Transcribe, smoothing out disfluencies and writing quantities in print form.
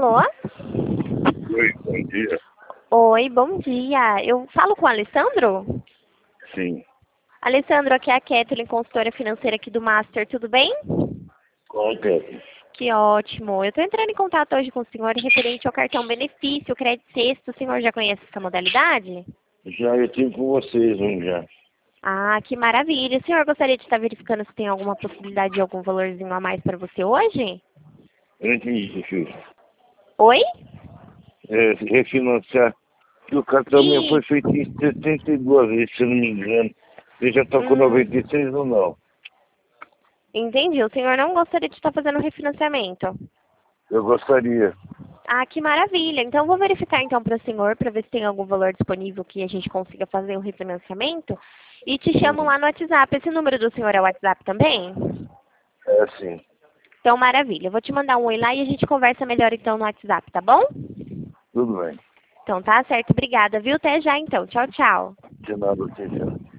Alô? Oi, bom dia. Oi, bom dia. Eu falo com o Alessandro? Sim. Alessandro, aqui é a Kathleen, consultora financeira aqui do Master, tudo bem? Qual que é? Que ótimo. Eu estou entrando em contato hoje com o senhor referente ao cartão benefício, crédito sexto. O senhor já conhece essa modalidade? Já eu tive com vocês um já. Ah, que maravilha. O senhor gostaria de estar verificando se tem alguma possibilidade de algum valorzinho a mais para você hoje? Eu não entendi, filho. Oi? Refinanciar. Que o cartão meu Ih, foi feito em 72 vezes, se eu não me engano. Você já está com hum, 96 ou não? entendi. O senhor não gostaria de estar fazendo refinanciamento? Eu gostaria. Ah, que maravilha. Então, eu vou verificar então para o senhor, para ver se tem algum valor disponível que a gente consiga fazer o refinanciamento. E te chamo Hum, lá no WhatsApp. Esse número do senhor é o WhatsApp também? É assim. Então, maravilha. Eu vou te mandar um oi lá e a gente conversa melhor então no WhatsApp, tá bom? Tudo bem. Então, tá certo. Obrigada, viu? Até já então. Tchau, tchau. De nada, seja.